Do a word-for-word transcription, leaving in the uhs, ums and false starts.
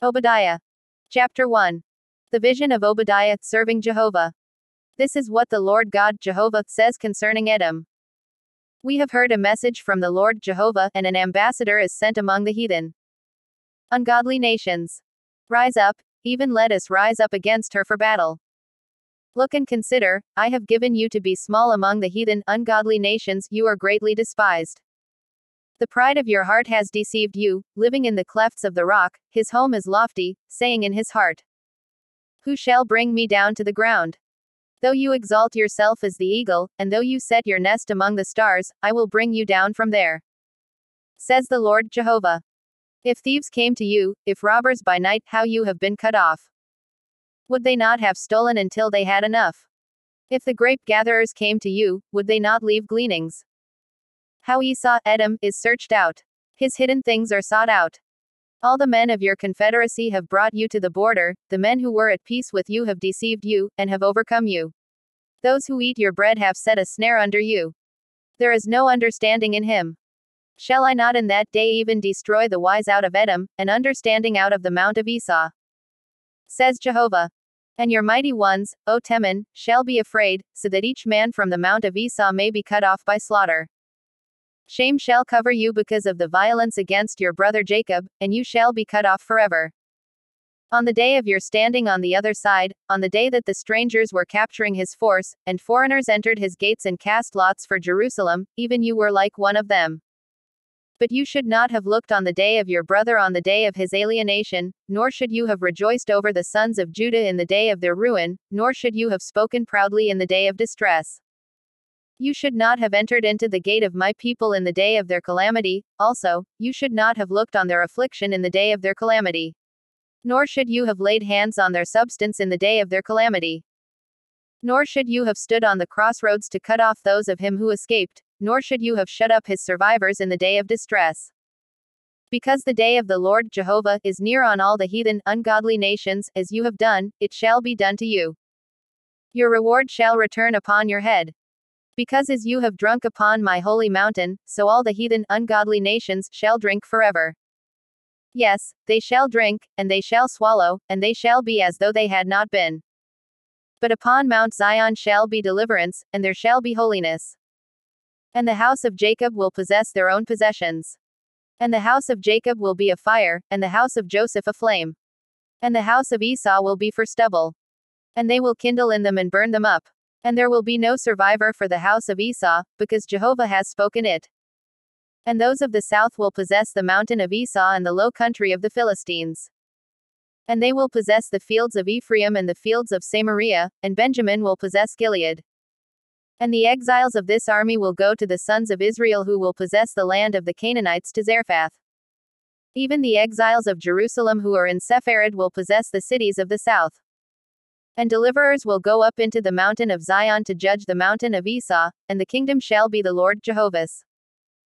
Obadiah. Chapter one. The vision of Obadiah, serving Jehovah. This is what the Lord God Jehovah says concerning Edom. We have heard a message from the Lord Jehovah, and an ambassador is sent among the heathen. Ungodly nations. Rise up, even let us rise up against her for battle. Look and consider, I have given you to be small among the heathen, ungodly nations, you are greatly despised. The pride of your heart has deceived you, living in the clefts of the rock, his home is lofty, saying in his heart, who shall bring me down to the ground? Though you exalt yourself as the eagle, and though you set your nest among the stars, I will bring you down from there. Says the Lord Jehovah. If thieves came to you, if robbers by night, how you have been cut off. Would they not have stolen until they had enough? If the grape gatherers came to you, would they not leave gleanings? How Esau, Edom, is searched out. His hidden things are sought out. All the men of your confederacy have brought you to the border, the men who were at peace with you have deceived you, and have overcome you. Those who eat your bread have set a snare under you. There is no understanding in him. Shall I not in that day even destroy the wise out of Edom, and understanding out of the mount of Esau? Says Jehovah. And your mighty ones, O Teman, shall be afraid, so that each man from the mount of Esau may be cut off by slaughter. Shame shall cover you because of the violence against your brother Jacob, and you shall be cut off forever. On the day of your standing on the other side, on the day that the strangers were capturing his force, and foreigners entered his gates and cast lots for Jerusalem, even you were like one of them. But you should not have looked on the day of your brother on the day of his alienation, nor should you have rejoiced over the sons of Judah in the day of their ruin, nor should you have spoken proudly in the day of distress. You should not have entered into the gate of my people in the day of their calamity, also, you should not have looked on their affliction in the day of their calamity. Nor should you have laid hands on their substance in the day of their calamity. Nor should you have stood on the crossroads to cut off those of him who escaped, nor should you have shut up his survivors in the day of distress. Because the day of the Lord Jehovah is near on all the heathen, ungodly nations, as you have done, it shall be done to you. Your reward shall return upon your head. Because as you have drunk upon my holy mountain, so all the heathen, ungodly nations, shall drink forever. Yes, they shall drink, and they shall swallow, and they shall be as though they had not been. But upon Mount Zion shall be deliverance, and there shall be holiness. And the house of Jacob will possess their own possessions. And the house of Jacob will be a fire, and the house of Joseph a flame. And the house of Esau will be for stubble. And they will kindle in them and burn them up. And there will be no survivor for the house of Esau, because Jehovah has spoken it. And those of the south will possess the mountain of Esau and the low country of the Philistines. And they will possess the fields of Ephraim and the fields of Samaria, and Benjamin will possess Gilead. And the exiles of this army will go to the sons of Israel who will possess the land of the Canaanites to Zarephath. Even the exiles of Jerusalem who are in Sepharad will possess the cities of the south. And deliverers will go up into the mountain of Zion to judge the mountain of Esau, and the kingdom shall be the Lord Jehovah's.